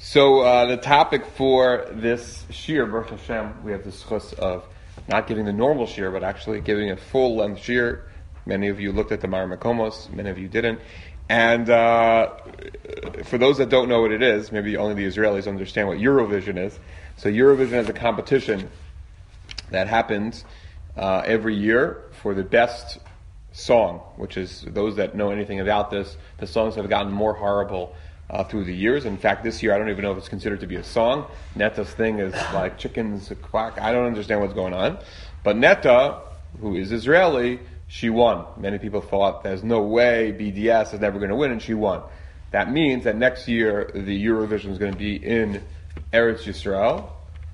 So the topic for this shir, Baruch Hashem, we have the schus of not giving the normal shir, but actually giving a full-length shir. Many of you looked at the Mar Makomos, many of you didn't. And for those that don't know what it is, maybe only the Israelis understand what Eurovision is. So Eurovision is a competition that happens every year for the best song, which is, those that know anything about this, the songs have gotten more horrible through the years. In fact, this year I don't even know if it's considered to be a song. Neta's thing is like chickens quack. I don't understand what's going on. But Neta, who is Israeli, she won. Many people thought there's no way BDS is never going to win, and she won. That means that next year the Eurovision is going to be in Eretz Yisrael,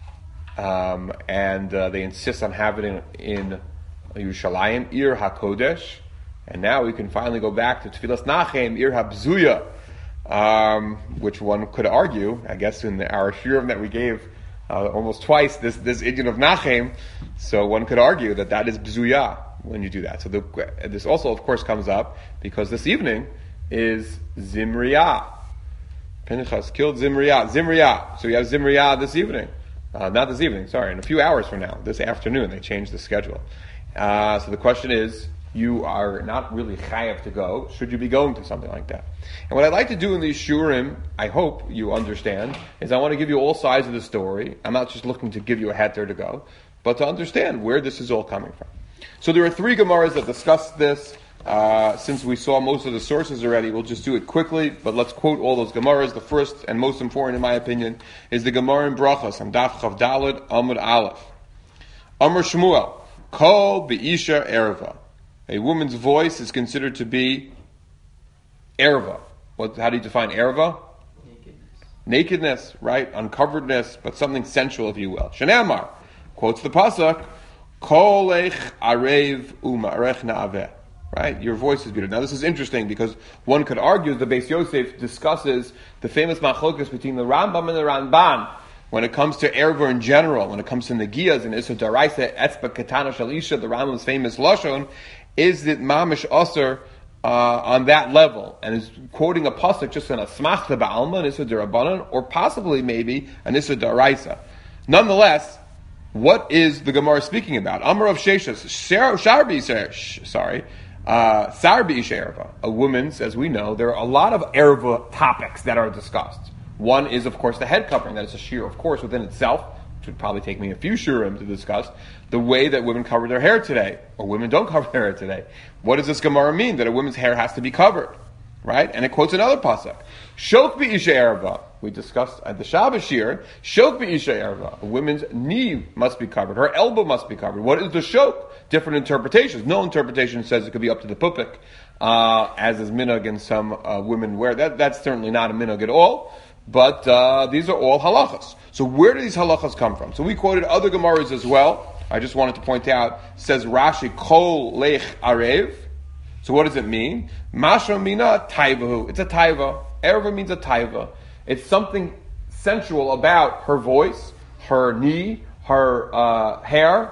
and they insist on having it in Yerushalayim, Ir HaKodesh, and now we can finally go back to Tfilas Nachem, Ir HaBzuya, which one could argue, I guess in our shiurim that we gave almost twice, this Indian of Nachem, so one could argue that is Bzuya when you do that. So this also, of course, comes up because this evening is Zimriah. Pinchas killed Zimriah. So we have Zimriah this evening. Not this evening, sorry, in a few hours from now. This afternoon, they changed the schedule. So the question is, you are not really chayav to go. Should you be going to something like that? And what I'd like to do in these shurim, I hope you understand, is I want to give you all sides of the story. I'm not just looking to give you a heter to go, but to understand where this is all coming from. So there are three Gemaras that discuss this. Since we saw most of the sources already, we'll just do it quickly, but let's quote all those Gemaras. The first and most important, in my opinion, is the Gemara in Brachos, on Daf Chav Daled, Amud Aleph. Amar Shmuel, Kol Be'isha Erva. A woman's voice is considered to be erva. How do you define erva? Nakedness, right? Uncoveredness, but something sensual, if you will. Shanamar quotes the pasuk, Kol Ech Arev U'Ma'arech Na'aveh. Right? Your voice is beautiful. Now this is interesting because one could argue the Beis Yosef discusses the famous machlokas between the Rambam and the Ramban when it comes to erva in general, when it comes to negiyas and Issa Daraisa, Etzba Ketana Shalisha, the Rambam's famous Lashon, is that mamish aser on that level, and is quoting a pasuk just in a smachta ba'alma, an issa derabanan, or possibly maybe an issa daraisa. Nonetheless, what is the Gemara speaking about? Amar of Sheshas, Sarbi Erva. A woman's, as we know, there are a lot of erva topics that are discussed. One is, of course, the head covering. That is a shear, of course, within itself, which would probably take me a few shurim to discuss, the way that women cover their hair today, or women don't cover their hair today. What does this Gemara mean? That a woman's hair has to be covered, right? And it quotes another pasuk. Shok B'isha Erva. We discussed at the Shabbos shir, Shok B'isha Erva. A woman's knee must be covered. Her elbow must be covered. What is the shok? Different interpretations. No interpretation says it could be up to the pupik, as is minhag and some women wear. That's certainly not a minhag at all. But these are all halachas. So where do these halachas come from? So we quoted other Gemaras as well. I just wanted to point out, says Rashi, Kol Lech Arev. So what does it mean? Masha Mina Taivahu. It's a taiva. Erva means a taiva. It's something sensual about her voice, her knee, her hair.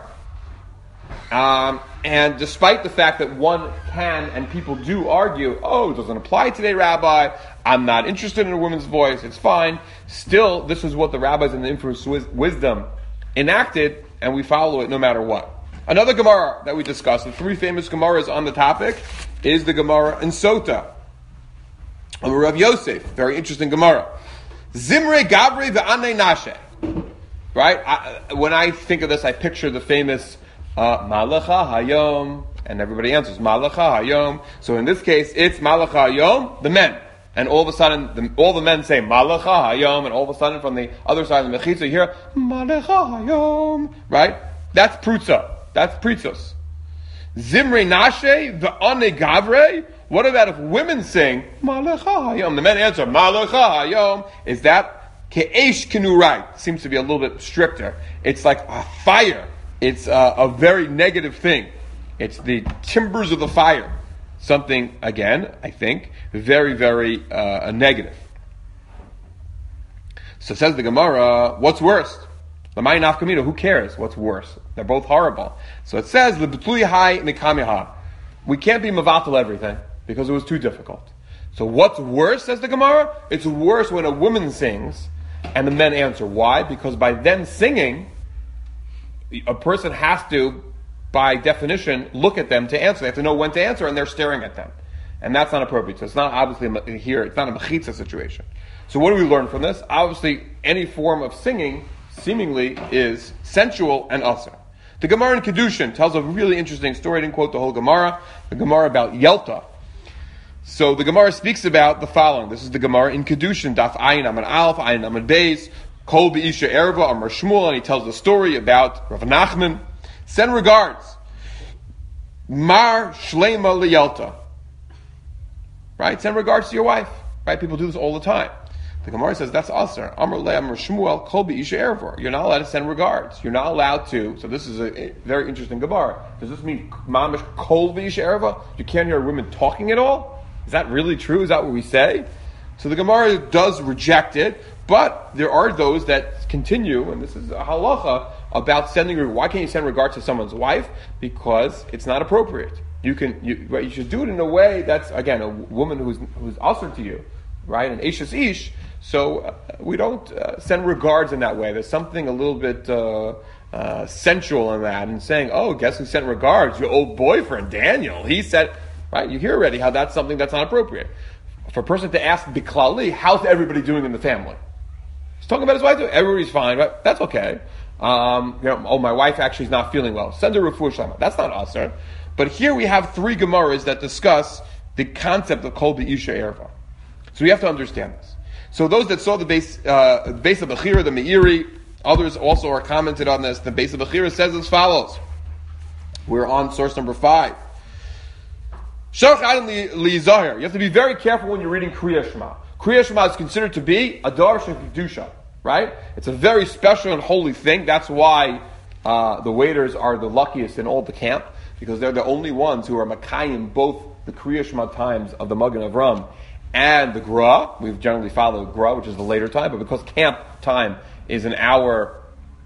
And despite the fact that one can and people do argue, it doesn't apply today, Rabbi, I'm not interested in a woman's voice, it's fine. Still, this is what the rabbis in the infamous wisdom enacted, and we follow it no matter what. Another Gemara that we discussed, the three famous Gemaras on the topic, is the Gemara in Sota. Of Rav Yosef, very interesting Gemara. Zimre Gavre ve'anei Nashe. Right? When I think of this, I picture the famous Malacha Hayom, and everybody answers Malacha Hayom. So in this case, it's Malacha Hayom, the men. And all of a sudden, all the men say Malacha Hayom, and all of a sudden from the other side of the Mechitza, you hear Malacha Hayom. Right? That's Prutza. That's Pritzos. Zimre Nashe, the Ane Gavre. What about if women sing Malacha Hayom? The men answer Malacha Hayom. Is that Ke'esh Kenurai? Seems to be a little bit stricter. It's like a fire. It's a very negative thing. It's the timbers of the fire. Something, again, I think, very, very negative. So says the Gemara, what's worse? L'may nafkamina, who cares? What's worse? They're both horrible. So it says, L'b'tluy hai mikamiha. We can't be mavatal everything, because it was too difficult. So what's worse, says the Gemara? It's worse when a woman sings, and the men answer. Why? Because by them singing, a person has to, by definition, look at them to answer. They have to know when to answer, and they're staring at them. And that's not appropriate. So it's not obviously here, it's not a mechitza situation. So what do we learn from this? Obviously, any form of singing seemingly is sensual and asr. The Gemara in Kedushin tells a really interesting story. I didn't quote the whole Gemara. The Gemara about Yelta. So the Gemara speaks about the following. This is the Gemara in Kedushin, Daf Ayin Amud Aleph, Ayin Amud Beis, Kol Be'isha Erva, Amar Shmuel, and he tells the story about Rav Nachman. Send regards. Mar Shlema Liyelta. Right? Send regards to your wife. Right? People do this all the time. The Gemara says that's asr. Amar Le Amar Shmuel Kol Be'isha Erva. You're not allowed to send regards. You're not allowed to. So this is a very interesting Gemara. Does this mean Mamish Kol Be'isha Erva? You can't hear women talking at all? Is that really true? Is that what we say? So the Gemara does reject it, but there are those that continue, and this is a halacha about sending. Why can't you send regards to someone's wife? Because it's not appropriate. You should do it in a way that's, again, a woman who's asr to you, right? An eshes ish. So we don't send regards in that way. There's something a little bit sensual in that, and saying, "Oh, guess who sent regards? Your old boyfriend, Daniel. He said." Right? You hear already how that's something that's not appropriate. For a person to ask Biklali, how's everybody doing in the family? He's talking about his wife. Everybody's fine, but that's okay. My wife actually is not feeling well. Send her refuah shlema. That's not asr. But here we have three Gemaras that discuss the concept of Kol Be'isha Erva. So we have to understand this. So those that saw the base of Bechira, the Meiri, others also are commented on this. The base of Bechira says as follows. We're on source number 5. You have to be very careful when you're reading Kriya Shema. Kriya Shema is considered to be a Darshan Kedusha, right? It's a very special and holy thing. That's why the waiters are the luckiest in all the camp, because they're the only ones who are Makayim both the Kriya Shema times of the Magen Avram and the Gra. We've generally followed Gra, which is the later time, but because camp time is an hour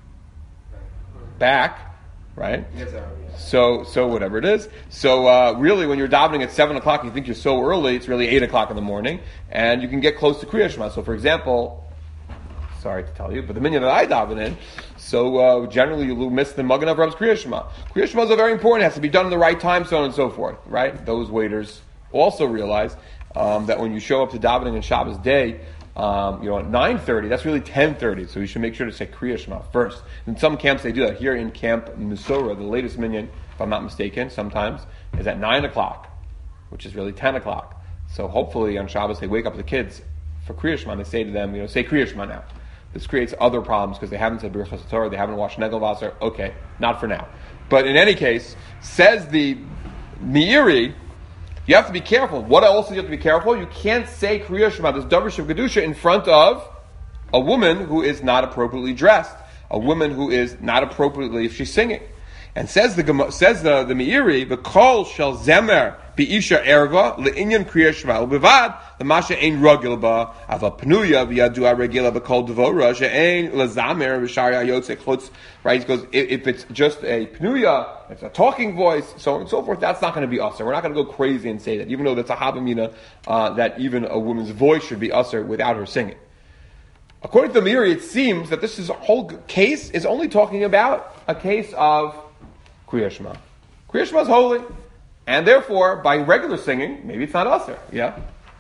back, right? So whatever it is. So really, when you're davening at 7 o'clock, you think you're so early. It's really 8 o'clock in the morning, and you can get close to Kriya Shema. So, for example, sorry to tell you, but the minyan that I daven in, so generally you miss the Magen Avram's Kriya Shema. Kriya Shema is very important. It has to be done in the right time, so on and so forth. Right? Those waiters also realize that when you show up to davening on Shabbos day, at 9:30, that's really 10:30. So you should make sure to say Kriya Shema first. In some camps they do that. Here in Camp Misora, the latest minyan, if I'm not mistaken, sometimes is at 9 o'clock, which is really 10 o'clock. So hopefully on Shabbos they wake up the kids for Kriya Shema and they say to them, say Kriya Shema now. This creates other problems because they haven't said Birchas Torah, they haven't washed Negel Vaser. Okay, not for now. But in any case, says the Meiri, you have to be careful. What else do you have to be careful? You can't say Kriya Shema, this Davar of Kedusha, in front of a woman who is not appropriately dressed, a woman who is not appropriately, if she's singing. And says the Meiri, the Kol shel Zemer Be'isha Erva le'inyan Kriya Shema u'bevad l'masha ein ragil ba ava pnuya v'yadu regila b'kol devora she'ein lezamer v'shari hayotze chutz. Right? He goes, if it's just a pnuya, it's a talking voice, so on and so forth, that's not going to be usher. We're not going to go crazy and say that, even though that's a havamina, that even a woman's voice should be usher without her singing. According to the Meiri, it seems that this whole case is only talking about a case of Kriya Shema. Kriya Shema is holy, and therefore, by regular singing, maybe it's not usher. Yeah.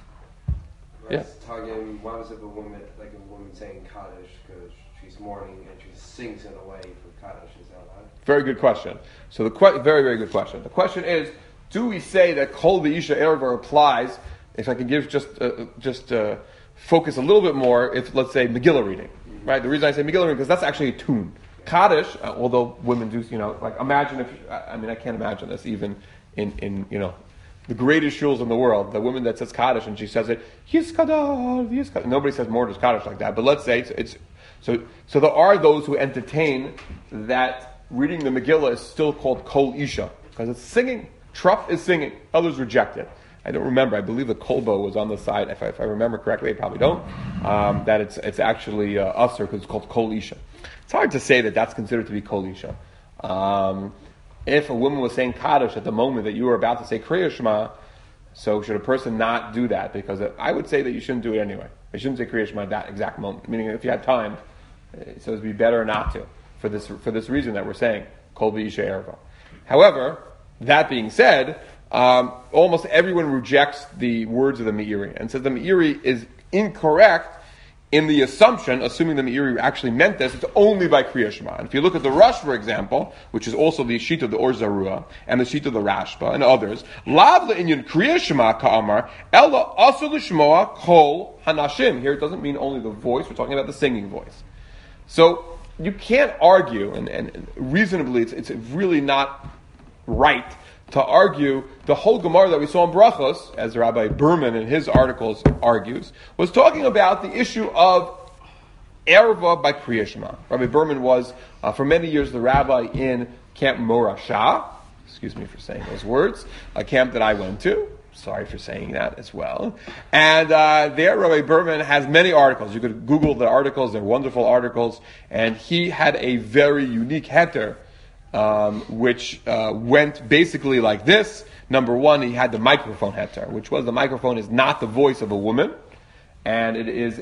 Talking, why was it a woman saying Kaddish because she's mourning and she sings in a way for Kaddish? Is that right? Very good question. So very, very good question. The question is, do we say that Kol Be'isha Erva applies? If I could give just focus a little bit more, if let's say Megillah reading, right? The reason I say Megillah reading because that's actually a tune. Kaddish, although women do, imagine if, I can't imagine this even in the greatest shuls in the world, the woman that says Kaddish and she says it, Yiskadal. Nobody says Mordechai Kaddish like that, but let's say it's so there are those who entertain that reading the Megillah is still called Kol Isha, because it's singing. Truff is singing. Others reject it. I don't remember. I believe the Kolbo was on the side. If I remember correctly, I probably don't. That it's actually usher because it's called Kol Isha. It's hard to say that that's considered to be Kol Isha. If a woman was saying Kaddish at the moment that you were about to say Kriya Shema, so should a person not do that? Because I would say that you shouldn't do it anyway. I shouldn't say Kriya Shema at that exact moment. Meaning, if you had time, so it'd be better not to for this reason that we're saying Kol V'Isha Erva. However, that being said, almost everyone rejects the words of the Meiri and says the Meiri is incorrect in the assumption, assuming the Meiri actually meant this, it's only by Kriya Shema. And if you look at the Rush, for example, which is also the sheet of the Or Zarua and the sheet of the Rashba and others, Lav le'inyan Kriya Shema ka'amar, ella asu l'shmoa kol hanashim. Here it doesn't mean only the voice, we're talking about the singing voice. So you can't argue, and reasonably it's really not right to argue the whole Gemara that we saw in Brachos, as Rabbi Berman in his articles argues, was talking about the issue of Erva by Kriya Shema. Rabbi Berman was, for many years, the rabbi in Camp Morashah. Excuse me for saying those words. A camp that I went to. Sorry for saying that as well. And there, Rabbi Berman has many articles. You could Google the articles. They're wonderful articles. And he had a very unique heter, which went basically like this. Number one, he had the microphone heter, which was the microphone is not the voice of a woman, and it is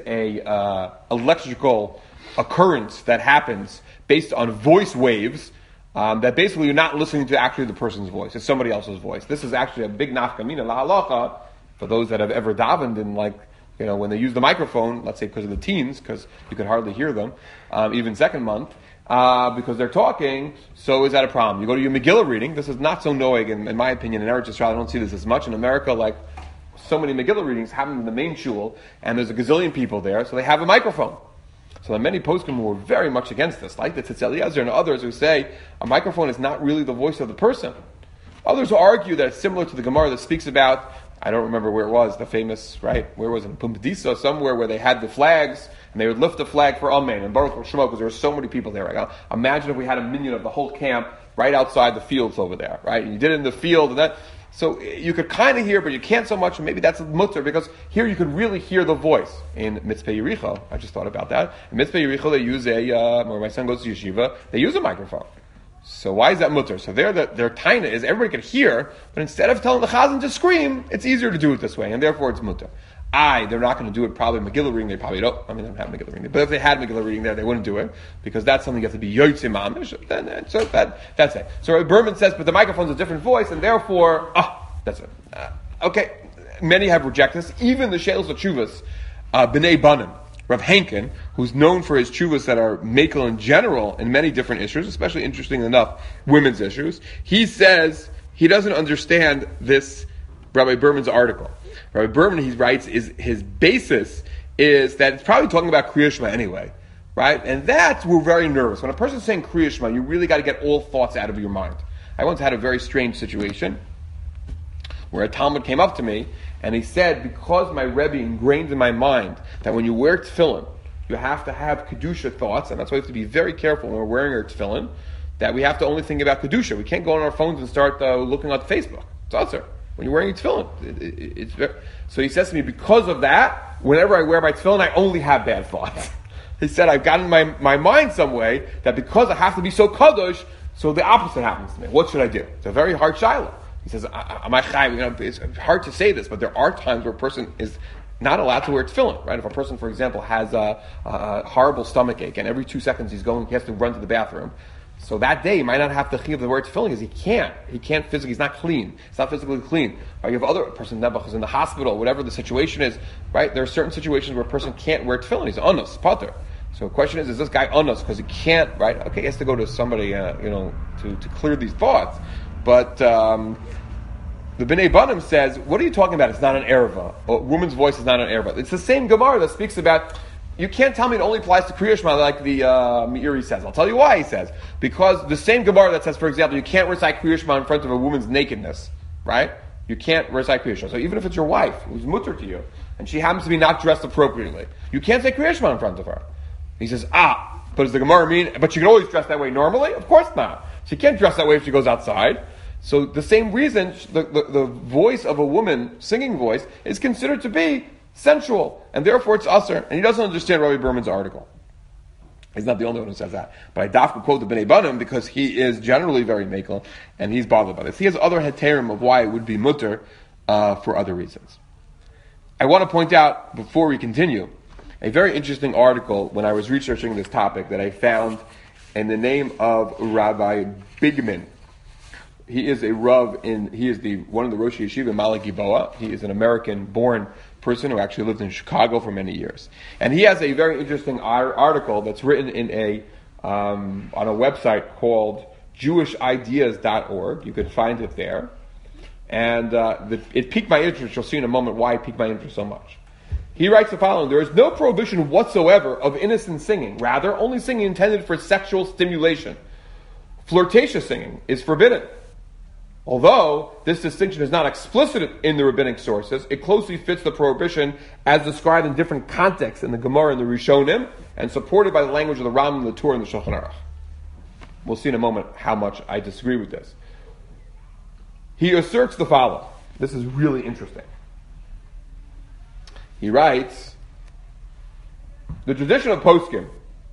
a electrical occurrence that happens based on voice waves, that basically you're not listening to actually the person's voice. It's somebody else's voice. This is actually a big nafkamina, la halacha, for those that have ever davened in, like, when they use the microphone, let's say because of the teens, because you could hardly hear them, even second month, because they're talking, so is that a problem? You go to your Megillah reading, this is not so noig, in my opinion, in Eretz Yisrael, I don't see this as much. In America, like, so many Megillah readings happen in the main shul, and there's a gazillion people there, so they have a microphone. So there are many poskim who are very much against this, like the Tzitz Eliezer and others who say a microphone is not really the voice of the person. Others argue that it's similar to the Gemara that speaks about, I don't remember where it was, the famous, right, where was it, in Pumbedisa, somewhere where they had the flags, and they would lift the flag for Amen, and Baruch Shema, because there were so many people there, right? Imagine if we had a minion of the whole camp right outside the fields over there, right? And you did it in the field, and that, so you could kind of hear, but you can't so much, and maybe that's a mutter, because here you could really hear the voice. In Mitzvah Yericho, I just thought about that, in Mitzvah Yericho they use where my son goes to yeshiva, they use a microphone. So why is that mutter? So their taina is everybody could hear, but instead of telling the chazan to scream, it's easier to do it this way, and therefore it's mutter. They're not going to do it probably Megillah reading, they probably don't, I mean they don't have Megillah reading, but if they had Megillah reading there, they wouldn't do it, because that's something you have to be yotzei mamish, so that's it. So Rabbi Berman says, but the microphone's a different voice, and therefore, that's it. Okay, many have rejected this, even the Shelos HaTshuvas, B'nai Banim, Rav Henkin, who's known for his tshuvas that are mekel in general in many different issues, especially interesting enough, women's issues, he says he doesn't understand this Rabbi Berman's article. Rabbi Berman, he writes, is his basis is that it's probably talking about Kriya Shema anyway, right? And that we're very nervous. When a person's saying Kriya Shema, you really got to get all thoughts out of your mind. I once had a very strange situation where a Talmud came up to me and he said, because my Rebbe ingrained in my mind that when you wear tefillin, you have to have Kedusha thoughts, and that's why we have to be very careful when we're wearing our tefillin, that we have to only think about Kedusha. We can't go on our phones and start looking at Facebook. It's also when you're wearing your tefillin. So he says to me, because of that, whenever I wear my tefillin, I only have bad thoughts. He said, I've gotten my mind some way that because I have to be so kadosh, so the opposite happens to me. What should I do? It's a very hard shiloh. He says, am I chayv? It's hard to say this, but there are times where a person is not allowed to wear tefillin, right? If a person, for example, has a horrible stomach ache, and every 2 seconds he has to run to the bathroom, so that day he might not have to chiv the word tefillin because he can't physically, he's not clean, he's not physically clean. Or you have other person, Nebuch, is in the hospital, whatever the situation is, right? There are certain situations where a person can't wear tefillin, he's anos, pater. So the question is this guy anos because he can't, right? Okay, he has to go to somebody, to clear these thoughts. But the B'nai Banim says, what are you talking about? It's not an erva. A woman's voice is not an erva. It's the same Gemara that speaks about, you can't tell me it only applies to Kriya Shema like the Meiri says. I'll tell you why he says. Because the same Gemara that says, for example, you can't recite Kriya Shema in front of a woman's nakedness, right? You can't recite Kriya Shema. So even if it's your wife, who's mutter to you, and she happens to be not dressed appropriately, you can't say Kriya Shema in front of her. He says, but does the Gemara mean, but you can always dress that way normally? Of course not. She can't dress that way if she goes outside. So the same reason, the voice of a woman, singing voice, is considered to be sensual, and therefore it's usher. And he doesn't understand Rabbi Berman's article. He's not the only one who says that. But I dafka quote the B'nai Banim because he is generally very mekel, and he's bothered by this. He has other heterim of why it would be mutter for other reasons. I want to point out, before we continue, a very interesting article when I was researching this topic that I found in the name of Rabbi Bigman. He is a Rav he is one of the Rosh Yeshiva in Ma'ale Giboa. He is an American-born person who actually lived in Chicago for many years. And he has a very interesting article that's written in on a website called JewishIdeas.org. You can find it there. And it piqued my interest. You'll see in a moment why it piqued my interest so much. He writes the following: there is no prohibition whatsoever of innocent singing. Rather, only singing intended for sexual stimulation. Flirtatious singing is forbidden. Although this distinction is not explicit in the rabbinic sources, it closely fits the prohibition as described in different contexts in the Gemara and the Rishonim, and supported by the language of the Rambam, the Torah, and the Shulchan Aruch. We'll see in a moment how much I disagree with this. He asserts the following. This is really interesting. He writes, the tradition of poskim,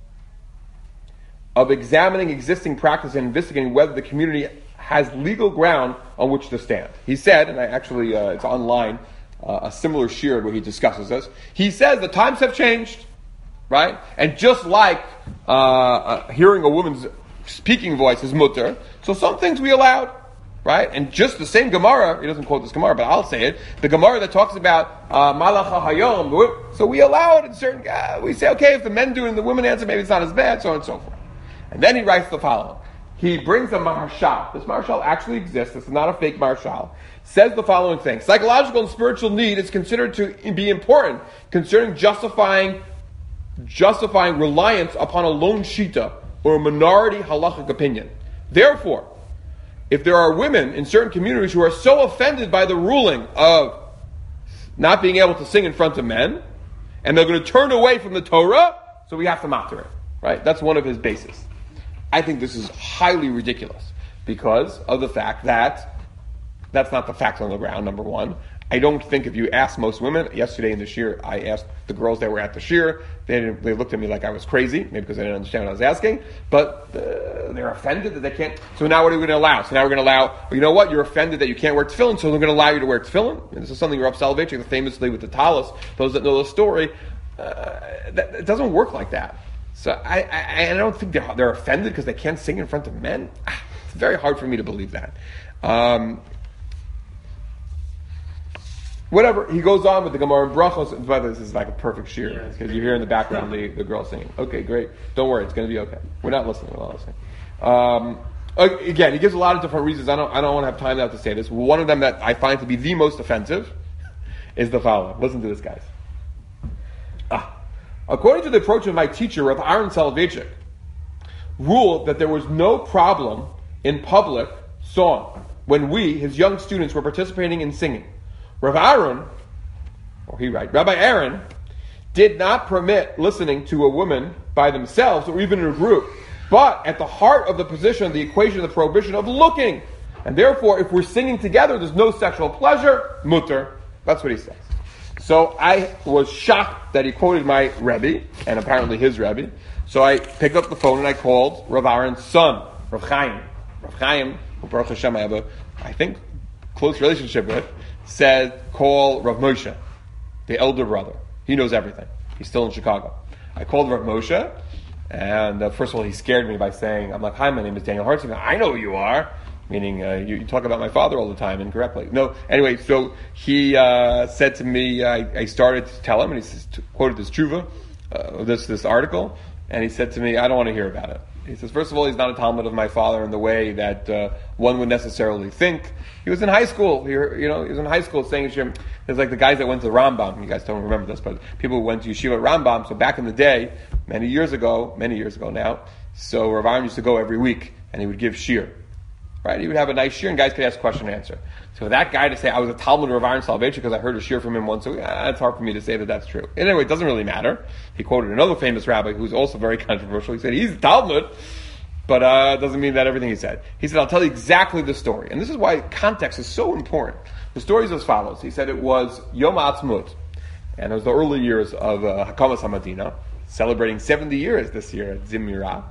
of examining existing practice and investigating whether the community has legal ground on which to stand. He said, and I actually, it's online, a similar shiur where he discusses this. He says the times have changed, right? And just like hearing a woman's speaking voice is mutter, so some things we allowed, right? And just the same Gemara, he doesn't quote this Gemara, but I'll say it, the Gemara that talks about Malacha Hayom, so we allow it in certain, we say, okay, if the men do it and the women answer, maybe it's not as bad, so on and so forth. And then he writes the following. He brings a Maharshal. This Maharshal actually exists. This is not a fake Maharshal. Says the following thing. Psychological and spiritual need is considered to be important concerning justifying reliance upon a lone shita or a minority halachic opinion. Therefore, if there are women in certain communities who are so offended by the ruling of not being able to sing in front of men, and they're going to turn away from the Torah, so we have to matter it. Right? That's one of his bases. I think this is highly ridiculous because of the fact that that's not the fact on the ground, number one. I don't think if you ask most women, yesterday in the shiur, I asked the girls that were at the shiur, they looked at me like I was crazy, maybe because they didn't understand what I was asking, but they're offended that they can't. So now what are we going to allow? So now we're going to allow, well, you know what, you're offended that you can't wear tefillin, so we're going to allow you to wear tefillin. And this is something Rav Soloveitchik, famously with the talis, those that know the story, it doesn't work like that. So I don't think they're offended because they can't sing in front of men. It's very hard for me to believe that. Whatever, he goes on with the Gemara and Brachos. By the way, this is like a perfect shiur because you hear in the background the girl singing. Okay, great. Don't worry, it's going to be okay. We're not listening. Again, he gives a lot of different reasons. I don't want to have time now to say this. One of them that I find to be the most offensive is the following. Listen to this, guys. According to the approach of my teacher, Rav Aaron Soloveitchik, ruled that there was no problem in public song when we, his young students, were participating in singing. Rav Aaron, Rabbi Aaron, did not permit listening to a woman by themselves or even in a group, but at the heart of the position of the equation of the prohibition of looking. And therefore, if we're singing together, there's no sexual pleasure, mutter. That's what he says. So I was shocked that he quoted my Rebbe, and apparently his Rebbe. So I picked up the phone and I called Rav Aaron's son, Rav Chaim. Rav Chaim, who Baruch Hashem I have a, I think, close relationship with, said, call Rav Moshe, the elder brother. He knows everything. He's still in Chicago. I called Rav Moshe, and first of all, he scared me by saying, I'm like, hi, my name is Daniel Hartzinger. I know who you are. Meaning, you talk about my father all the time incorrectly. No, anyway, so he said to me, I started to tell him, and he quoted this tshuva, this article, and he said to me, I don't want to hear about it. He says, first of all, he's not a Talmud of my father in the way that one would necessarily think. He was in high school. He was in high school saying, there's like the guys that went to Rambam. You guys don't remember this, but people who went to Yeshiva Rambam. So back in the day, many years ago now, so Rav Aaron used to go every week, and he would give shiur. Right? He would have a nice shiur, and guys could ask question and answer. So that guy to say, I was a Talmud of Rav Aaron Soloveitchik because I heard a shiur from him once a week, it's hard for me to say that that's true. Anyway, it doesn't really matter. He quoted another famous rabbi who's also very controversial. He said, he's a Talmud, but it doesn't mean that everything he said. He said, I'll tell you exactly the story. And this is why context is so important. The story is as follows. He said it was Yom Ha'atzmaut, and it was the early years of Hakamas HaMadina, celebrating 70 years this year at Zimri.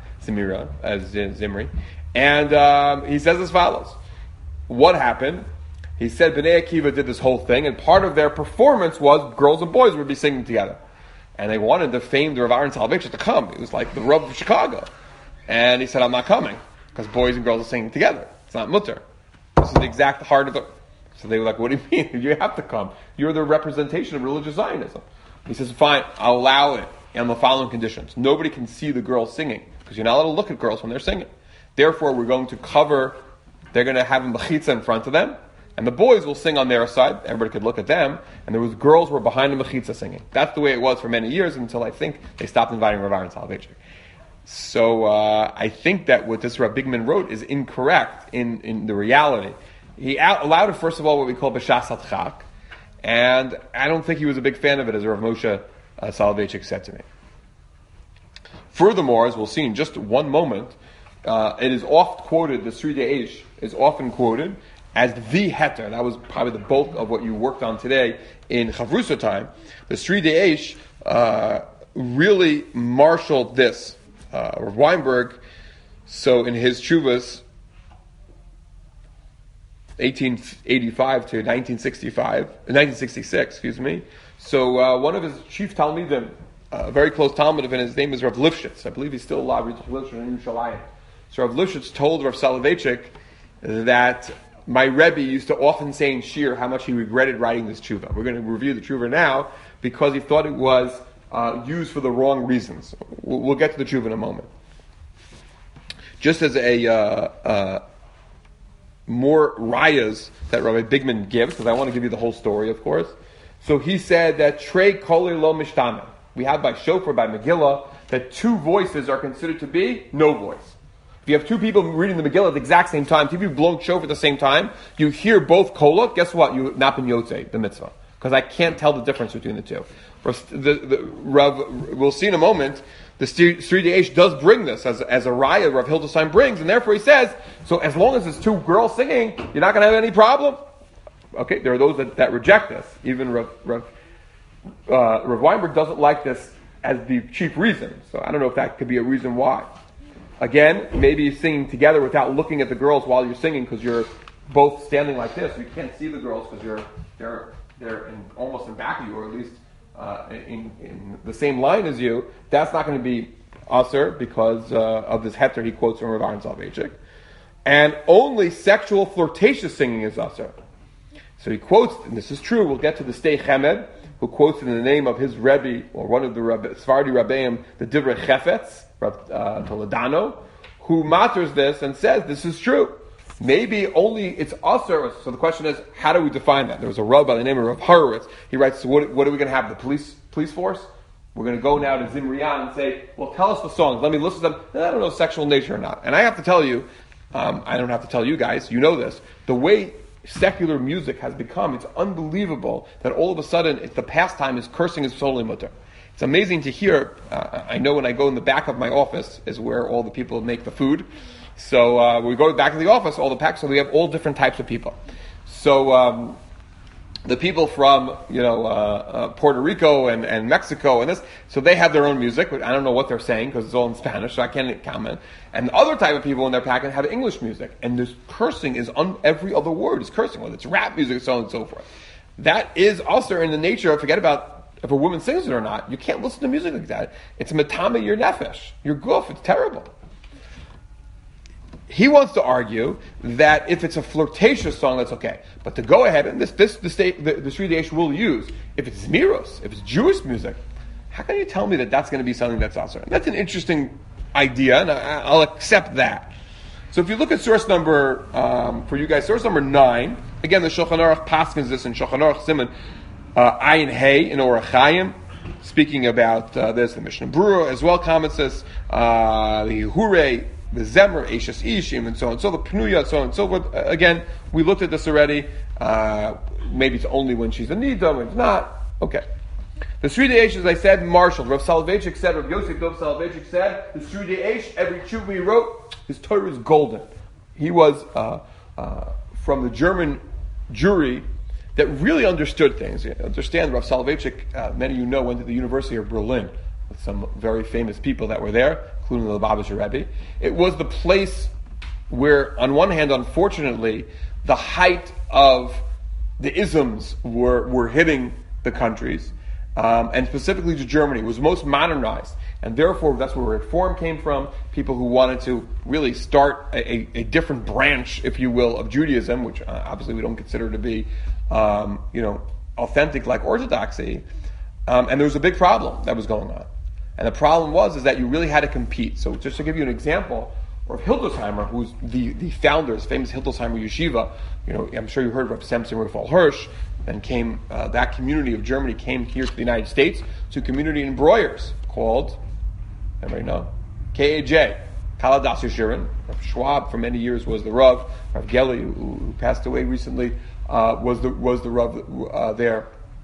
And he says as follows. What happened? He said Bnei Akiva did this whole thing, and part of their performance was girls and boys would be singing together. and they wanted the famed Rav Aaron Soloveitchik to come. He was like the Rav of Chicago. And he said, I'm not coming, because boys and girls are singing together. It's not mutter. This is the exact heart of it. So they were like, what do you mean? You have to come. You're the representation of religious Zionism. He says, fine, I'll allow it on the following conditions. Nobody can see the girls singing, because you're not allowed to look at girls when they're singing. Therefore, we're going to cover, they're going to have a mechitza in front of them, and the boys will sing on their side. Everybody could look at them, and there was girls were behind the mechitza singing. That's the way it was for many years, until I think they stopped inviting Rav Aaron Soloveitchik. So I think that what this Rav Bigman wrote is incorrect in the reality. He allowed it, first of all, what we call b'shas hatchak, and I don't think he was a big fan of it, as Rav Moshe Soloveitchik said to me. Furthermore, as we'll see in just one moment, it is oft quoted, the Sridei Eish is often quoted as the heter. That was probably the bulk of what you worked on today in Chavrusa time. The Sridei Eish really marshaled this. Rav Weinberg, so in his Chuvas, 1885 to 1966, So one of his chief Talmidim, a very close Talmud of him, his name is Rav Lifshitz. I believe he's still alive, Rav Lifshitz in Yerushalayim. So Rav Lifshitz told Rav Soloveitchik that my Rebbe used to often say in Shir how much he regretted writing this tshuva. We're going to review the tshuva now because he thought it was used for the wrong reasons. We'll get to the tshuva in a moment. Just as a more rayas that Rabbi Bigman gives, because I want to give you the whole story, of course. So he said that Trei Koli Lo Mishtana. We have by Shofar, by Megillah, that two voices are considered to be no voice. If you have two people reading the Megillah at the exact same time, two people blowing Shofar at the same time, you hear both kolot, guess what? You not been Yotzei, the mitzvah. Because I can't tell the difference between the two. We'll see in a moment, the Sridei Eish does bring this as a raya Rav Hildesheim brings, and therefore he says, so as long as it's two girls singing, you're not going to have any problem. Okay, there are those that reject this. Even Rav Weinberg doesn't like this as the chief reason. So I don't know if that could be a reason why. Again, maybe you're singing together without looking at the girls while you're singing because you're both standing like this. You can't see the girls because they're almost in back of you, or at least in the same line as you. That's not going to be aser because of this heter he quotes from Rav Aaron Soloveitchik. And only sexual flirtatious singing is aser. So he quotes, and this is true, we'll get to the Stei Chemed, who quotes in the name of his Rebbe, or one of the Sephardi Rabbeim, the Divrei Chefetz, Toledano, who matters this and says this is true. Maybe only it's aser. So the question is, how do we define that? There was a Rav by the name of Rav Horowitz. He writes, so what are we going to have, the police force? We're going to go now to Zimriyan and say, well, tell us the songs. Let me listen to them. I don't know sexual nature or not. And I have to tell you, I don't have to tell you guys, you know this, the way secular music has become, it's unbelievable that all of a sudden the pastime is cursing is totally mutter. It's amazing to hear. I know when I go in the back of my office is where all the people make the food. So we go back to the office, all the packs, so we have all different types of people. So the people from Puerto Rico and Mexico and this, so they have their own music. But I don't know what they're saying because it's all in Spanish, so I can't comment. And the other type of people in their packet have English music, and this cursing is on every other word is cursing, whether it's rap music, so on and so forth. That is also in the nature of, forget about if a woman sings it or not. You can't listen to music like that. It's metame your nefesh, your guf. It's terrible. He wants to argue that if it's a flirtatious song, that's okay. But to go ahead, and the Sridei Eish will use, if it's Zmiros, if it's Jewish music, how can you tell me that that's going to be something that's also? That's an interesting idea, and I'll accept that. So if you look at source number, for you guys, source number 9, again, the Shulchan Aruch paskins this in Shulchan Aruch Siman, Ayin Hey in Orach Chaim, speaking about this, the Mishnah Berurah as well comments this, the Hurei, the Zemer, Eishes Ishim, and so on. So the Pnuya, so on and so forth. Again, we looked at this already. Maybe it's only when she's a Nida, when it's not. Okay. The Sridei Eish, as I said, marshal. Rav Soloveitchik said, Rav Yosef Dov Soloveitchik said, the Sridei Eish, every tshuva he wrote, his Torah is golden. He was from the German Jewry that really understood things. You understand, Rav Soloveitchik, many of you know, went to the University of Berlin with some very famous people that were there, including the Lubavitcher Rebbe. It was the place where, on one hand, unfortunately, the height of the isms were hitting the countries, and specifically to Germany, was most modernized. And therefore, that's where Reform came from. People who wanted to really start a different branch, if you will, of Judaism, which obviously we don't consider to be, authentic like Orthodoxy. And there was a big problem that was going on. And the problem is that you really had to compete. So just to give you an example, of Hildesheimer, who's the founder, his famous Hildesheimer Yeshiva, I'm sure you heard of Rav Samson Raphael Hirsch, and that community of Germany came here to the United States, to a community in Breuers called, everybody know, KAJ, Kaladas Yeshirin. Rav Schwab for many years was the Rav. Rav Geli, who passed away recently, was the Rav there.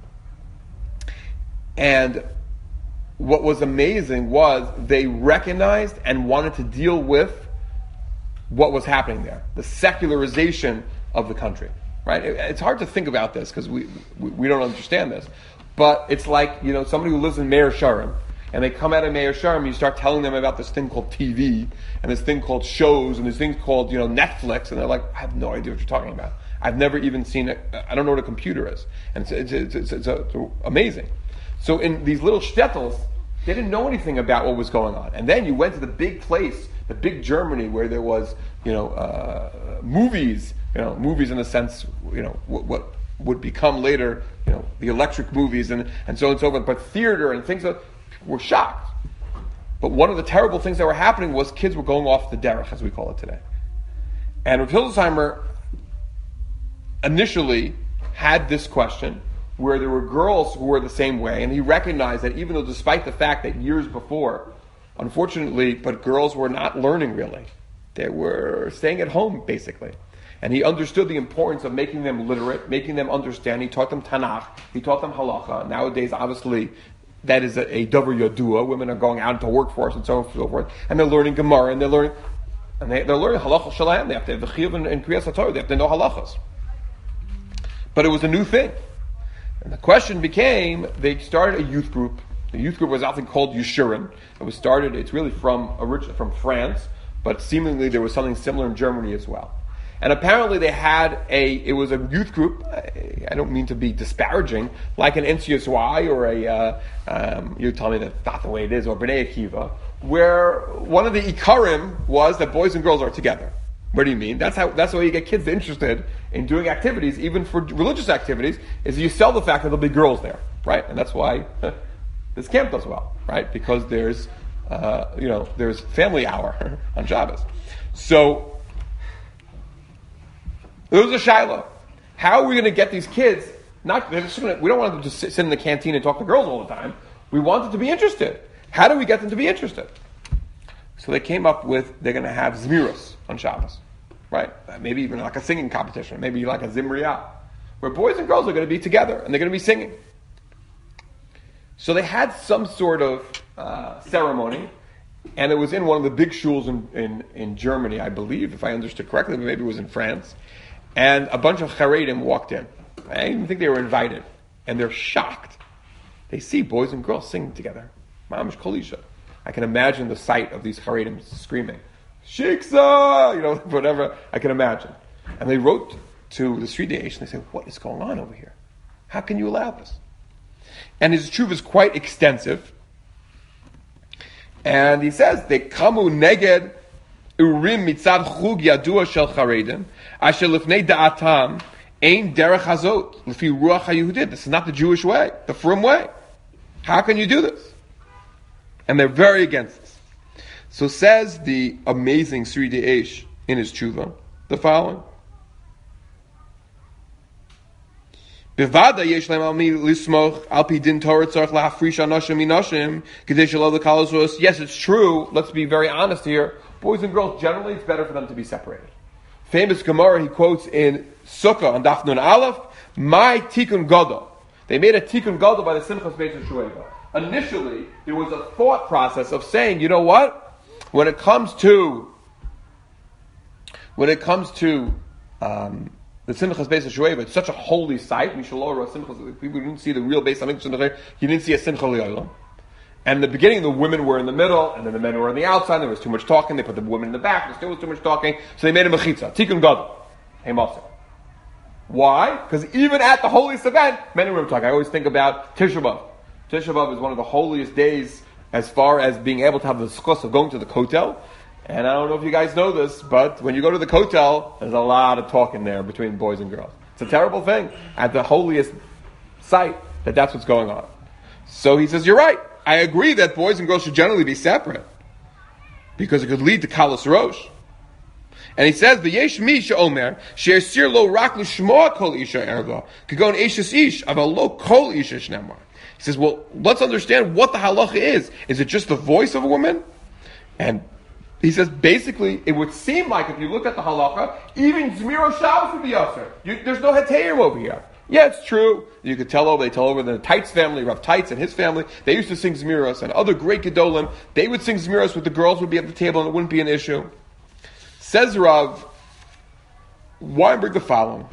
And what was amazing was they recognized and wanted to deal with what was happening there, the secularization of the country. Right? It's hard to think about this because we don't understand this, but it's like somebody who lives in Meir Sharim, and they come out of Meir Sharim, and you start telling them about this thing called TV and this thing called shows and this thing called Netflix, and they're like, I have no idea what you're talking about. I've never even seen it. I don't know what a computer is, and it's amazing. So in these little shtetls, they didn't know anything about what was going on, and then you went to the big place, the big Germany, where there was movies. Movies in the sense, what would become later, the electric movies and so on and so forth, but theater and things that were shocked. But one of the terrible things that were happening was kids were going off the derech, as we call it today. And Rav Hildesheimer initially had this question where there were girls who were the same way, and he recognized that even though despite the fact that years before, unfortunately, but girls were not learning really. They were staying at home, basically. And he understood the importance of making them literate, making them understand. He taught them Tanakh, he taught them Halacha. Nowadays, obviously, that is a davar yadua. Women are going out into workforce and so on and so forth. And they're learning Gemara, and they're learning Halacha Shalayim. They have to have the Chiyuv and Kriyas HaTorah. They have to know Halachas. But it was a new thing. And the question became, they started a youth group. The youth group was often called Yeshurin. It's really from France, but seemingly there was something similar in Germany as well. And apparently it was a youth group, I don't mean to be disparaging, like an NCSY or you tell me that's not the way it is, or B'nai Akiva, where one of the Ikarim was that boys and girls are together. What do you mean? That's how you get kids interested in doing activities, even for religious activities, is you sell the fact that there'll be girls there, right? And that's why this camp does well, right? Because there's family hour on Shabbos. So, there was a shiloh. How are we going to get these kids? We don't want them to sit in the canteen and talk to girls all the time. We want them to be interested. How do we get them to be interested? So they came up with, they're going to have Zmiros on Shabbos. Right? Maybe even like a singing competition. Maybe like a Zimriyah. Where boys and girls are going to be together and they're going to be singing. So they had some sort of ceremony. And it was in one of the big shuls in Germany, I believe, if I understood correctly. Maybe it was in France. And a bunch of Charedim walked in. I didn't even think they were invited. And they're shocked. They see boys and girls singing together. Mamish Kolisha. I can imagine the sight of these Charedim screaming, Shiksa! Whatever I can imagine. And they wrote to the Sri Desh and they said, what is going on over here? How can you allow this? And his tshuva is quite extensive. And he says, they kamu neged urim mitzad chug yadua shel charedim asher lifnei da'atam ein derech hazot lefi ruach hayehudit. This is not the Jewish way, the frum way. How can you do this? And they're very against this. So says the amazing Sri Desh in his tshuva the following. Bevada yesh lehem al mi lismoch al pi din Torah tzarich lahafrish anashim minashim kedei shelo l'kalos v'os. Yes, it's true. Let's be very honest here. Boys and girls, generally, it's better for them to be separated. Famous Gemara he quotes in Sukkah on Daf Nun Aleph, my tikkun gadol. They made a tikkun gadol by the Simchas Beis Shueva. Initially, there was a thought process of saying, you know what? When it comes to the Simchas Beis Shueva, it's such a holy site. People didn't see the real Beis Hamikdash. You didn't see a Simcha L'Olam. And in the beginning, the women were in the middle, and then the men were on the outside. There was too much talking. They put the women in the back. There still was too much talking. So they made a mechitza, tikkun gadol, hemasa. Why? Because even at the holiest event, men and women talk. I always think about Tisha B'Av. Tisha B'Av is one of the holiest days as far as being able to have the zchus of going to the kotel. And I don't know if you guys know this, but when you go to the kotel, there's a lot of talking there between boys and girls. It's a terrible thing at the holiest site that's what's going on. So he says, you're right. I agree that boys and girls should generally be separate because it could lead to kalas rosh. And he says, "V'yesh mi she'omer she'asir lo rak l'shmoa kol isha erva kagon eishes ish aval lo kol isha shnemar." He says, well, let's understand what the halacha is. Is it just the voice of a woman? And he says, basically, it would seem like if you look at the halacha, even Zmiro Shabbos would be usher. There's no hetayim over here. Yeah, it's true. You could tell over, they tell over the Teitz family, Rav Teitz and his family, they used to sing Zmiros, and other great Gedolim, they would sing Zmiros with the girls would be at the table and it wouldn't be an issue. Says Rav, why bring the following?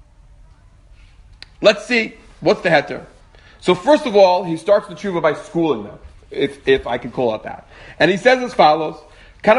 Let's see, what's the heter? So first of all, he starts the tshuva by schooling them, if I can call it that. And he says as follows, their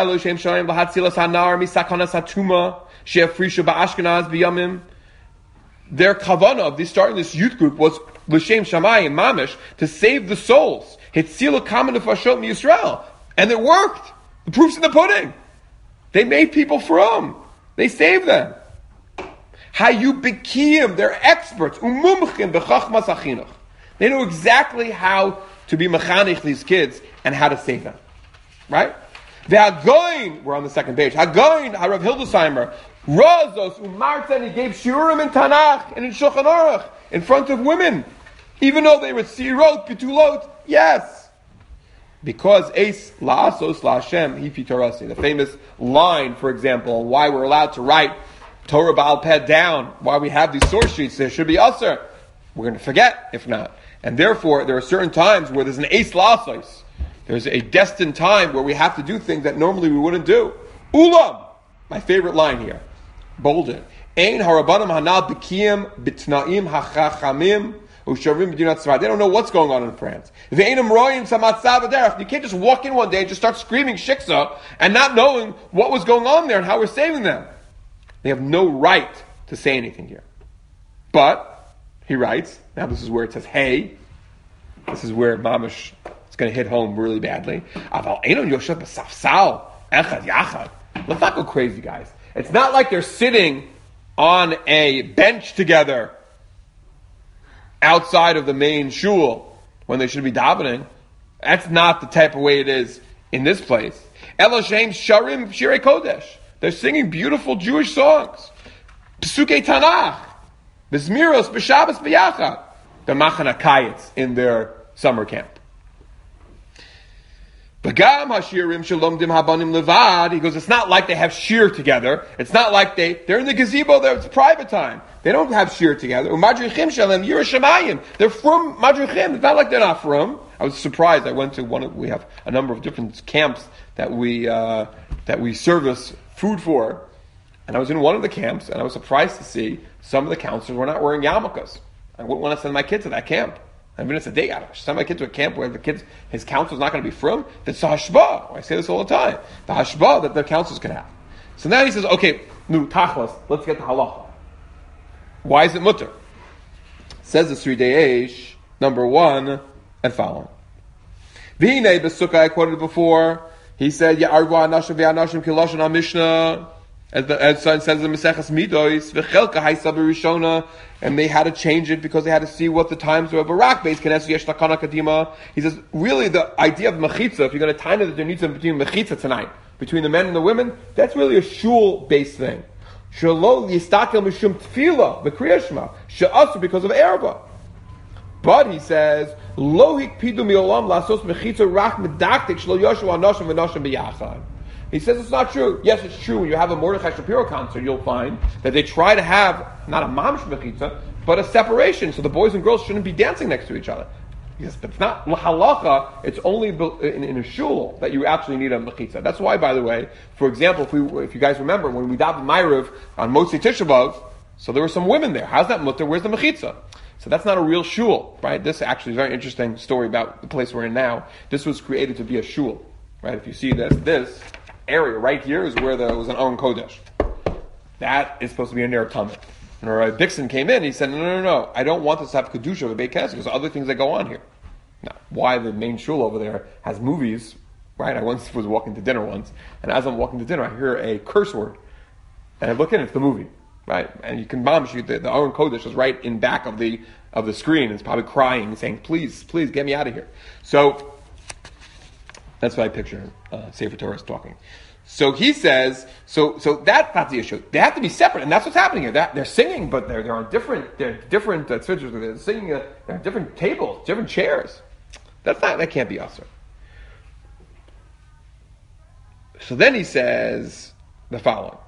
kavanah of this starting this youth group was l'shem shamayim mamish, to save the souls. Hitzila kamen nefashot miYisrael, and it worked. The proof's in the pudding. They made people from. They saved them. Hayu bikiyim, they're experts. Umumchim b'chachmas achinuch. They know exactly how to be mechanich these kids and how to save them. Right? The Hagoin, we're on the second page. Hagoin, Harav Hildesheimer, Razos Umarten, he gave shiurim in Tanakh and in Shulchan Aruch in front of women, even though they were sirot, pitulot. Yes, because Eis la'asos la'Hashem hifi torasi. The famous line, for example, on why we're allowed to write Torah Baal Peh down, why we have these source sheets. There should be usher. We're going to forget if not, and therefore there are certain times where there's an Eis la'asos. There's a destined time where we have to do things that normally we wouldn't do. Ulam, my favorite line here, bolded. Ein harabanim hanal b'kiyim b'tnaim hachachamim u'shavim b'dinat tzvah. They don't know what's going on in France. Ve'enam royim samatzav aderech. You can't just walk in one day and just start screaming shiksa and not knowing what was going on there and how we're saving them. They have no right to say anything here. But he writes. Now this is where it says, "Hey." This is where Mamish. Going to hit home really badly. Let's not go crazy, guys. It's not like they're sitting on a bench together outside of the main shul when they should be davening. That's not the type of way it is in this place. Eloshem Sharim Shirei Kodesh. They're singing beautiful Jewish songs. Pesukei Tanakh. Bezmiros, B'Shabbos, B'Yachad. The Machana Kayetz in their summer camp. He goes, it's not like they have shir together. It's not like they're in the gazebo, it's private time. They don't have shir together. They're from Madrichim. It's not like they're not from. I was surprised. I went to we have a number of different camps that we service food for. And I was in one of the camps, and I was surprised to see some of the counselors were not wearing yarmulkes. I wouldn't want to send my kid to that camp. I mean, it's a day out. Send my kid to a camp where his counselor's not going to be from. That's the hashba. I say this all the time. The hashba that the counselors can have. So now he says, okay, tachlas, let's get the halacha. Why is it mutter? Says the Sri Deyesh, number 1 and following. V'hinei b'sukkah, I quoted before, he said, Ya'argu anashim v'anashim kiloshan ha-mishnah, as it says in Maseches Midos, v'chelka haisa b'rishona, and they had to change it because they had to see what the times were. Barak beis kenesu yesh takana kadima. He says, really, the idea of mechitza, if you're going to time it, there needs to be between mechitza tonight, between the men and the women, that's really a shul-based thing. Shelo yistakel mishum tefila v'kriyashma she'asu because of erba. But he says, lo hikpidu miolam lasos mechitza rak medaktik shelo yoshu anashim v'nashim b'yachad. He says it's not true. Yes, it's true. When you have a Mordechai Shapiro concert, you'll find that they try to have not a mamish mechitza, but a separation, so the boys and girls shouldn't be dancing next to each other. Yes, but it's not halacha. It's only in a shul that you actually need a mechitza. That's why, by the way, for example, if you guys remember when we davened Ma'ariv on Motzi Tisha B'Av, so there were some women there. How's that mutter? Where's the mechitza? So that's not a real shul, right? This actually is a very interesting story about the place we're in now. This was created to be a shul, right? If you see this area right here is where there was an Aron Kodesh. That is supposed to be a Ner Tamid. And Rabbi Dixon came in, he said, no, I don't want this to have Kedusha of a Beit Knesset, because there are other things that go on here. why the main shul over there has movies, right? I once was walking to dinner once, and as I'm walking to dinner, I hear a curse word, and I look in, it's the movie, right? And you can the Aron Kodesh is right in back of the screen. It's probably crying, saying, "Please, please, get me out of here." So that's what I picture Sefer Torah is talking. So he says, so that's not the issue. They have to be separate, and that's what's happening here. They're singing, but they're on different switches. They're singing. They're on different tables, different chairs. That can't be usher. So then he says the following.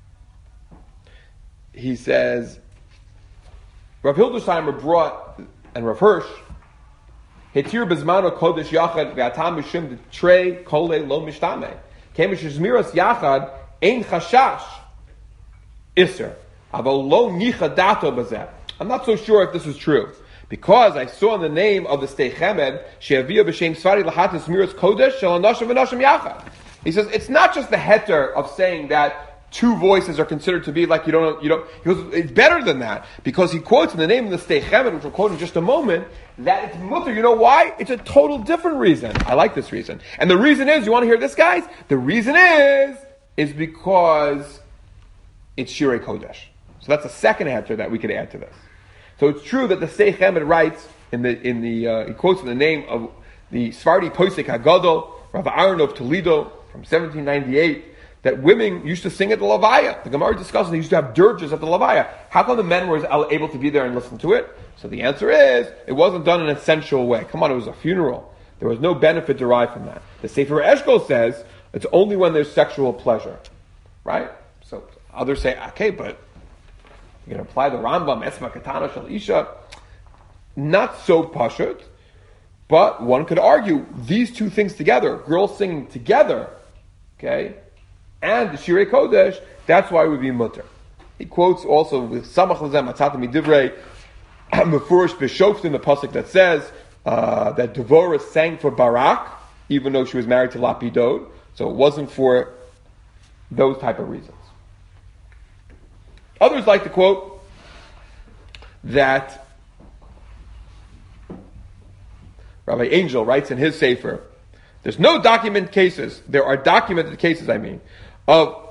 He says, Rav Hildesheimer brought, and Rav Hirsch, Hetir bezmano kodesh yachad v'atam mishum trei kole lo mishtame. Kemish zmiras yachad ein chashash iser. Aval lo nicha dato bazeh. I'm not so sure if this is true. Because I saw in the name of the Stei Chemed, she'aviyah b'shem svari lahatas zmiras kodesh shel anashim v'nashim yachad. He says, it's not just the heter of saying that two voices are considered to be like you don't. He goes, it's better than that, because he quotes in the name of the Stei Chemed, which we'll quote in just a moment, that it's mutter. You know why? It's a total different reason. I like this reason. And the reason is, you want to hear this, guys? The reason is because it's Shirei Kodesh. So that's a second answer that we could add to this. So it's true that the Stei Chemed writes he quotes in the name of the Sfardi Posek Hagadol, Rav Aaron of Toledo from 1798, that women used to sing at the Levaya. The Gemara discusses they used to have dirges at the Levaya. How come the men were able to be there and listen to it? So the answer is, it wasn't done in an essential way. Come on, it was a funeral. There was no benefit derived from that. The Sefer Eshkol says, it's only when there's sexual pleasure. Right? So others say, okay, but you can apply the Rambam, Esma Katana Shal Isha. Not so pashut, but one could argue these two things together, girls singing together, okay, and the Shirei Kodesh, that's why it would be mutter. He quotes also with Samach Lazem Atzat Midivrei Mefurish B'Shoftim, the pasuk that says that Devorah sang for Barak, even though she was married to Lapidod, so it wasn't for those type of reasons. Others like to quote that Rabbi Angel writes in his Sefer, there are documented cases, of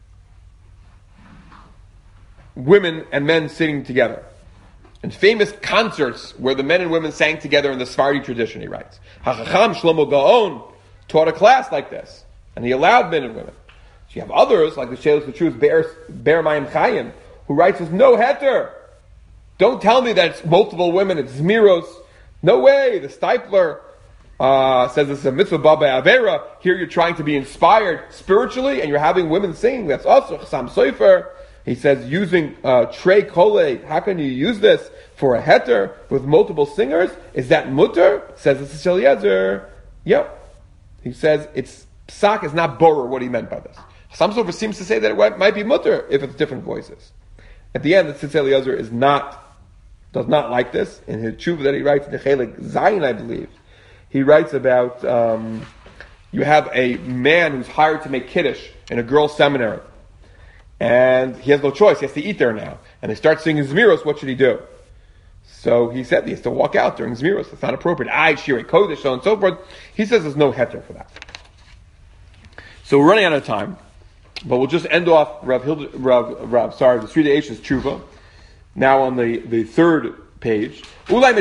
women and men sitting together. In famous concerts where the men and women sang together in the Sephardi tradition, he writes. HaChacham Shlomo Gaon taught a class like this, and he allowed men and women. So you have others, like the Shelos the Truth, Ber Mayim Chayim, who writes, there's no heter. Don't tell me that it's multiple women, it's Zmiros. No way. The Stipler says it's a mitzvah baba avera. Here you're trying to be inspired spiritually, and you're having women sing. That's also Chassam Sofer. He says using trei kole. How can you use this for a heter with multiple singers? Is that mutter? Says it's Eliezer. Yep. He says it's psak is not borer. What he meant by this. Chassam Sofer seems to say that it might be mutter if it's different voices. At the end, the Tzitz Eliezer does not like this. In his tshuva that he writes in the Chelik Zayin, I believe, he writes about you have a man who's hired to make kiddush in a girls' seminary, and he has no choice. He has to eat there now, and they start singing Zmiros. What should he do? So he said he has to walk out during Zmiros. It's not appropriate. Shirei Kodesh, so on and so forth. He says there's no heter for that. So we're running out of time, but we'll just end off the Sri Deish's tshuva. Now on the third page. It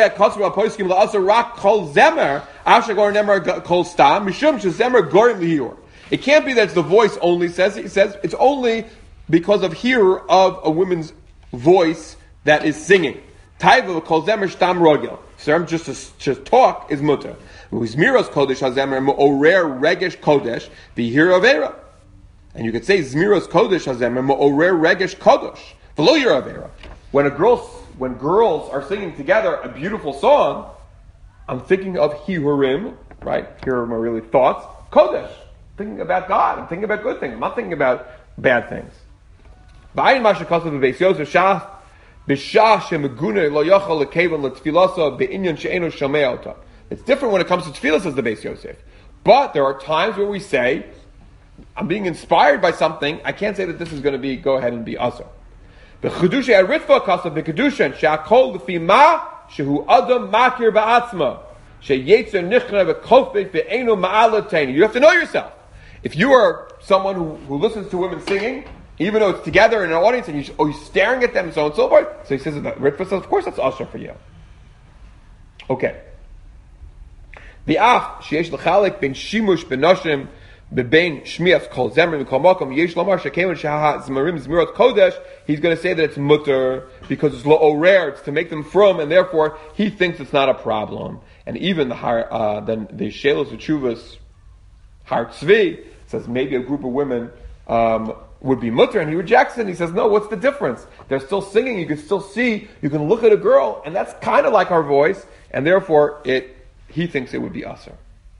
can't be that it's the voice only says it. It says it's only because of here of a woman's voice that is singing. So just to talk is mutter. Zmiros kodesh hazemer me'orer regesh kodesh v'hir avera. And you could say Zmiros kodesh hazemer me'orer regesh kodesh v'lo hir avera. When girls are singing together a beautiful song, I'm thinking of hihurim, right? Hihurim are really thoughts. Kodesh, thinking about God. I'm thinking about good things. I'm not thinking about bad things. It's different when it comes to tefillah, says the Beis Yosef. But there are times where we say, I'm being inspired by something. I can't say that this is going to go ahead and be asur. The Chedusha Aritva Kasav B'Kedushan She'akol L'Fi Ma Shehu Adam Makir Ba'atzma You have to know yourself. If you are someone who listens to women singing, even though it's together in an audience, and you're staring at them and so on and so forth, so he says, of course that's usher for you. Okay. V'af sheyesh l'chalik ben shimush benoshim bebein shmias kol zemrim kol makom yesh lomar shekeven sheha zmarim zmirot kodesh. He's going to say that it's mutter because it's lo'orer, it's to make them from, and therefore he thinks it's not a problem. And even the shelos v'tshuvas har tzvi says maybe a group of women would be mutter, and he rejects it. And he says, no, what's the difference? They're still singing. You can still see. You can look at a girl, and that's kind of like our voice, and therefore he thinks it would be usher.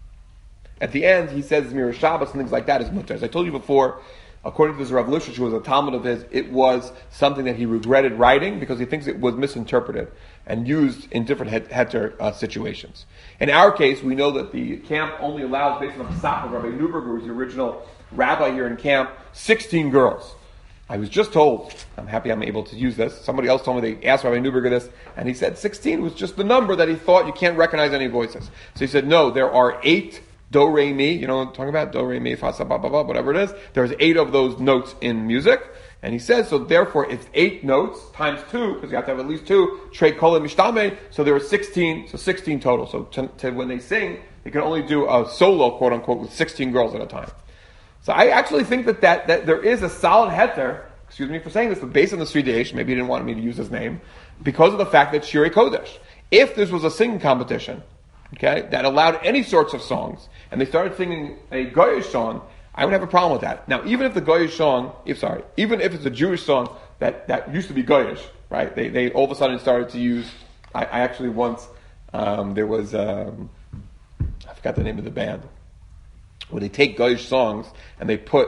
At the end, he says Mir Shabbos and things like that is mutter. As I told you before, according to this Rav Lishich, who was a Talmud of his, it was something that he regretted writing because he thinks it was misinterpreted and used in different heter situations. In our case, we know that the camp only allows, based on the Pesach of Rabbi Neuberger, who was the original rabbi here in camp, 16 girls. I was just told, I'm happy I'm able to use this. Somebody else told me they asked Rabbi Neuberger this, and he said 16 was just the number that he thought you can't recognize any voices. So he said, no, there are 8 do, re, mi. You know what I'm talking about? Do, re, mi, fa, sa, ba, ba, ba, whatever it is. There's 8 of those notes in music. And he says, so therefore it's 8 notes times 2, because you have to have at least 2, trei kol mishtame, so there are 16, so 16 total. So to when they sing, they can only do a solo, quote unquote, with 16 girls at a time. So I actually think that there is a solid heter, excuse me for saying this, but based on the Srideish, maybe he didn't want me to use his name, because of the fact that Shirei Kodesh. If this was a singing competition, okay, that allowed any sorts of songs, and they started singing a Goyish song, I would have a problem with that. Now, even if the Goyish song, even if it's a Jewish song that used to be Goyish, right? They all of a sudden started to use, I actually once, there was, I forgot the name of the band, where they take Goyish songs and they put,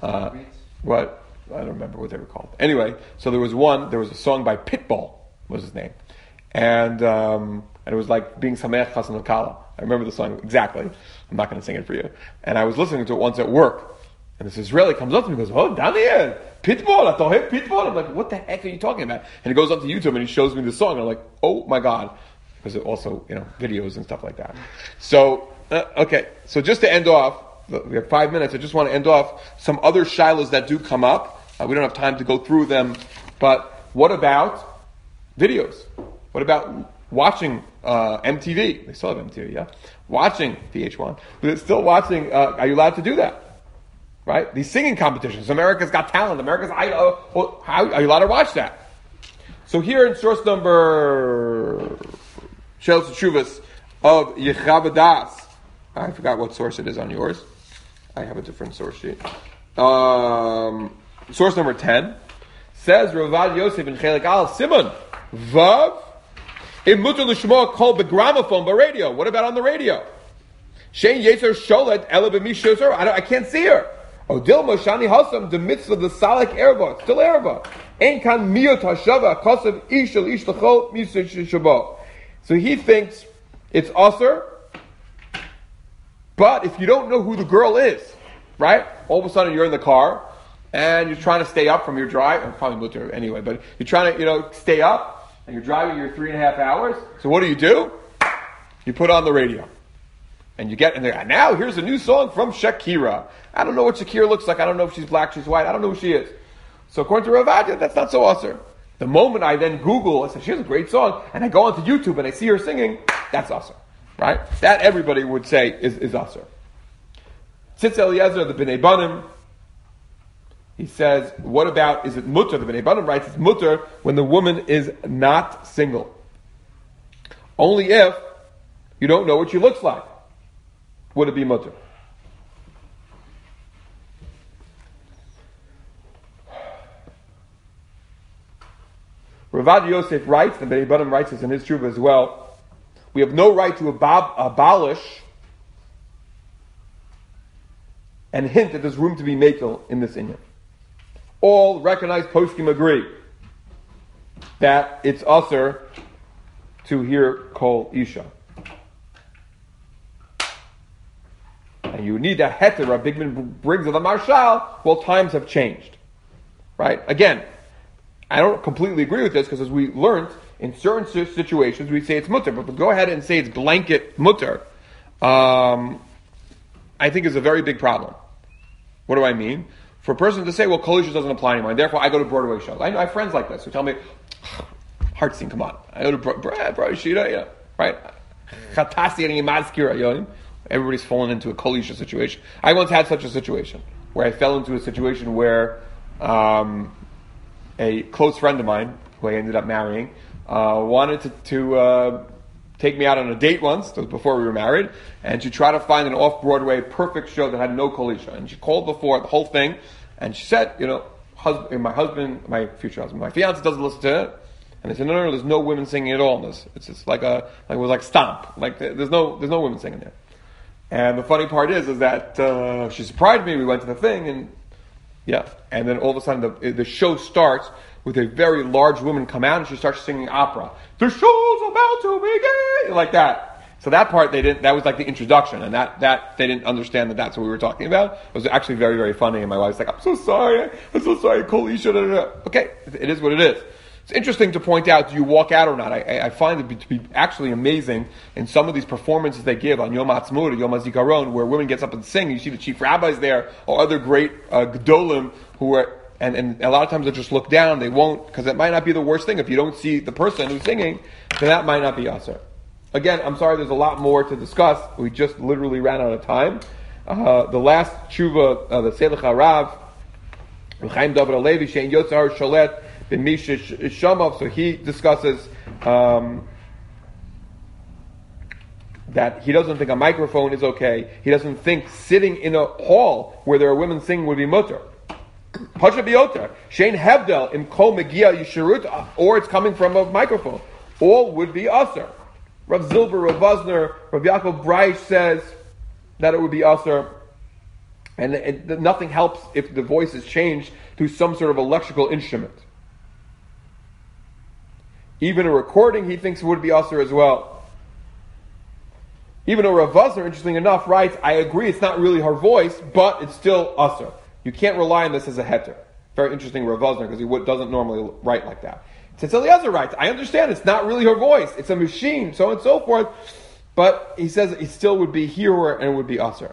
what? I don't remember what they were called. Anyway, so there was a song by Pitbull, was his name. And it was like being Sameach Chassan Kala. I remember the song exactly. I'm not going to sing it for you. And I was listening to it once at work. And this Israeli comes up to me and goes, oh, Daniel, Pitbull, I thought, hey, Pitbull. I'm like, what the heck are you talking about? And he goes up to YouTube and he shows me the song. And I'm like, oh my God. Because it also, videos and stuff like that. So, okay. So just to end off, we have 5 minutes. I just want to end off some other shilas that do come up. We don't have time to go through them. But what about videos? What about watching MTV? They still have MTV, yeah? Watching VH1. But it's still watching, are you allowed to do that? Right? These singing competitions. America's Got Talent. America's Idol. How are you allowed to watch that? So here in source number Shelos Teshuvos of Yechav I forgot what source it is on yours. I have a different source sheet. Source number 10 says Ravad Yosef in Chelik Al Simon Vav Im Mutter L'Shmo called the gramophone by radio. What about on the radio? Shein Yeser Sholet Ela B'mi Shoser. I can't see her. Odil Moshani Hasam the mitzvah the Salek Erva. Still Erva. Ein kan miyot hashava kosev ishel ish l'chol misur shabo. So he thinks it's usher, but if you don't know who the girl is, right? All of a sudden you're in the car and you're trying to stay up from your drive. Probably mutter anyway, but you're trying to stay up and you're driving your 3.5 hours. So what do? You put on the radio. And you get in there, and now here's a new song from Shakira. I don't know what Shakira looks like. I don't know if she's black, she's white. I don't know who she is. So according to Rav Adia, that's not so usher. The moment I then Google, I say, she has a great song, and I go onto YouTube and I see her singing, that's usher. Right? That everybody would say is usher. Tzitz Eliezer, the Bnei Banim, he says, what about, is it mutter? The Bnei Banim writes, it's mutter when the woman is not single. Only if you don't know what she looks like would it be mutter. Ravad Yosef writes, and Bnei Banim writes this in his Tshuva as well, we have no right to abolish and hint that there's room to be makel in this inyan. All recognized poskim agree that it's usher to hear kol isha. And you need a heter. Rabbi Bigman brings of the Marshal. Well, times have changed. Right? Again, I don't completely agree with this because as we learned In certain situations, we say it's mutter, but to go ahead and say it's blanket mutter, I think is a very big problem. What do I mean? For a person to say, well, Kol Isha doesn't apply anymore, and therefore I go to Broadway shows. I have friends like this who tell me, heart scene, come on. I go to Broadway show, right? Everybody's fallen into a Kol Isha situation. I once had such a situation where I fell into a situation where a close friend of mine, who I ended up marrying, wanted to take me out on a date once, that was before we were married, and she tried to find an off-Broadway perfect show that had no Kol Isha. And she called before the whole thing, and she said, my husband, my future husband, my fiance doesn't listen to it. And they said, no, there's no women singing at all in this. It's just it was like stomp. Like there's no women singing there. And the funny part is that she surprised me. We went to the thing, and then all of a sudden the show starts with a very large woman come out, and she starts singing opera. The show's about to begin, like that. So that part that was like the introduction, and that they didn't understand that that's what we were talking about. It was actually very, very funny, and my wife's like, I'm so sorry, Kol Isha, Okay, it is what it is. It's interesting to point out, do you walk out or not? I find it to be actually amazing in some of these performances they give on Yom HaAtzmaut, Yom HaZikaron, where women gets up and sing. You see the chief rabbis there, or other great Gedolim who are, and a lot of times they just look down, they won't, because it might not be the worst thing. If you don't see the person who's singing, then that might not be Asur. Again, I'm sorry, there's a lot more to discuss. We just literally ran out of time. The last tshuva, the Selech HaRav, Chaim David HaLevi, Shein Yotzar Sholet, so he discusses that he doesn't think a microphone is okay. He doesn't think sitting in a hall where there are women singing would be mutter. Pasha biyota, Shein Hevdel im kol megia yishirut, or it's coming from a microphone. All would be Asur. Rav Zilber, Rav Vosner, Rav Yaakov Breish says that it would be Asur. And nothing helps if the voice is changed to some sort of electrical instrument. Even a recording, he thinks would be Asur as well. Even though Rav Vosner, interesting enough, writes, I agree, it's not really her voice, but it's still Asur. You can't rely on this as a heter. Very interesting, Rav Vosner, because he doesn't normally write like that. Tzitz Eliezer writes, I understand, it's not really her voice, it's a machine, so on and so forth, but he says it still would be hearer and it would be Asur.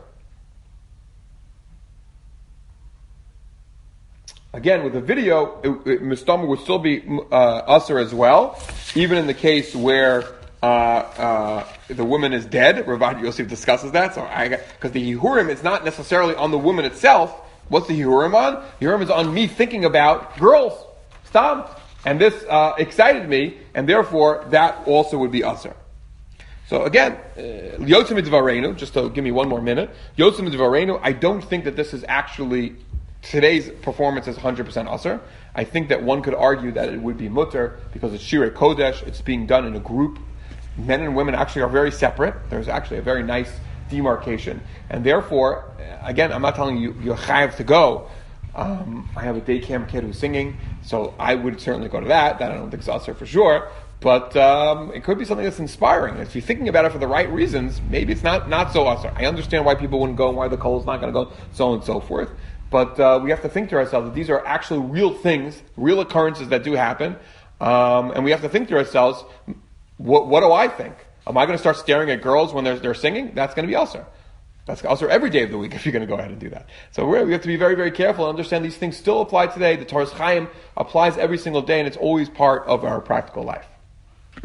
Again, with the video, Mistama would still be Asur as well, even in the case where the woman is dead. Ravad Yosef discusses that, because the Hihurim is not necessarily on the woman itself. What's the Hihurim on? The Hihurim is on me thinking about girls. Stop. And this excited me, and therefore that also would be Asur. So again, Yotzim Midvarenu, just to give me one more minute, Yotzim Midvarenu, I don't think that this is actually, today's performance is 100% Asur. I think that one could argue that it would be mutter, because it's Shirei Kodesh, it's being done in a group. Men and women actually are very separate. There's actually a very nice demarcation. And therefore, again, I'm not telling you you're chayav to go. I have a day camp kid who's singing, so I would certainly go to that. That I don't think is Asur for sure. But it could be something that's inspiring. If you're thinking about it for the right reasons, maybe it's not so Asur. I understand why people wouldn't go and why the Kol is not going to go, so on and so forth. But we have to think to ourselves that these are actually real things, real occurrences that do happen. And we have to think to ourselves, what do I think? Am I going to start staring at girls when they're singing? That's going to be Asur. That's Asur every day of the week if you're going to go ahead and do that. So we have to be very, very careful and understand these things still apply today. The Torah's Chaim applies every single day, and it's always part of our practical life.